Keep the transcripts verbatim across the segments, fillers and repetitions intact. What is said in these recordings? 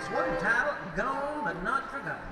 This one title, Gone But Not Forgotten.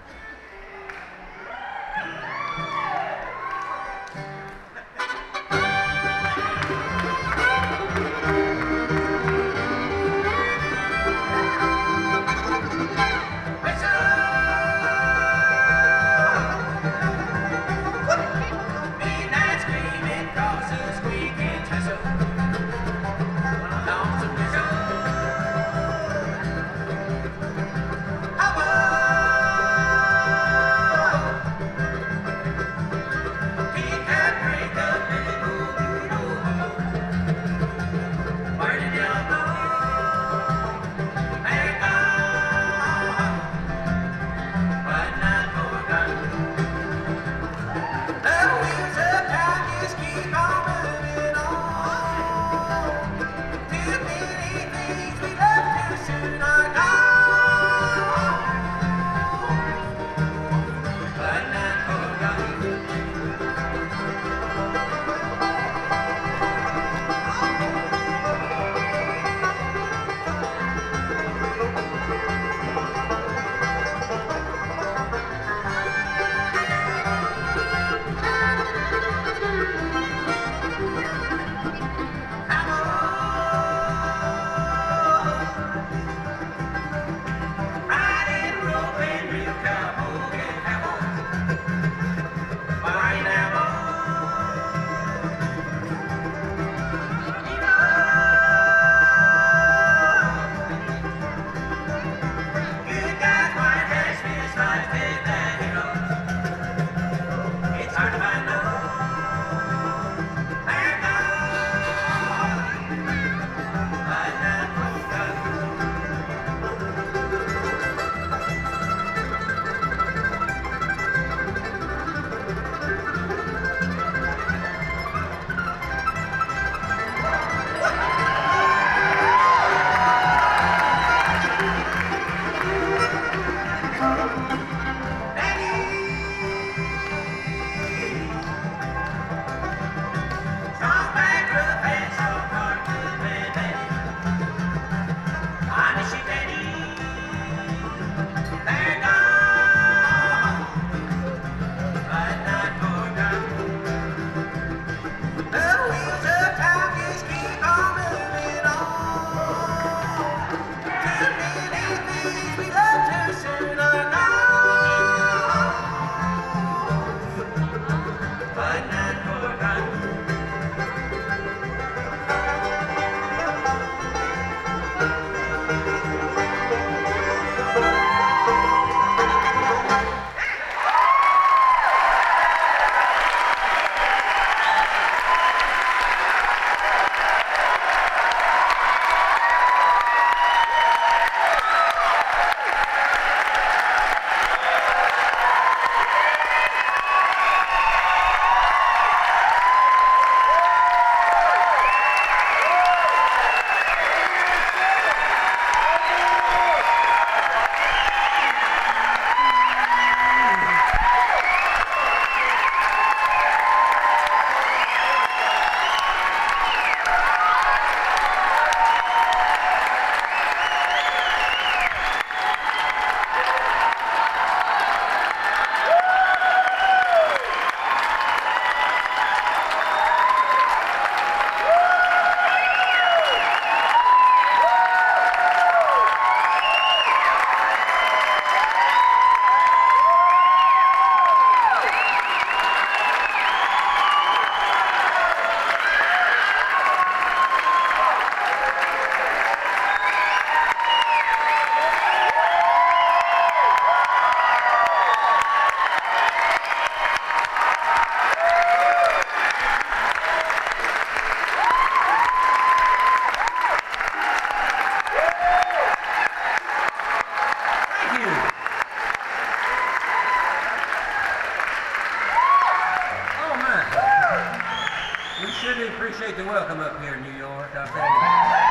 Appreciate the welcome up here in New York, I'll tell you.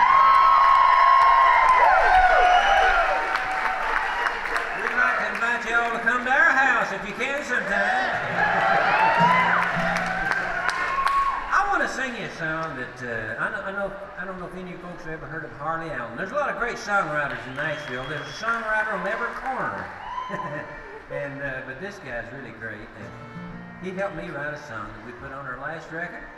We'd like to invite you all to come to our house if you can sometime. I want to sing you a song that uh, I, know, I know. I don't know if any of you folks have ever heard of Harley Allen. There's a lot of great songwriters in Nashville. There's a songwriter on every corner, and uh, but this guy's really great. And he helped me write a song that we put on our last record.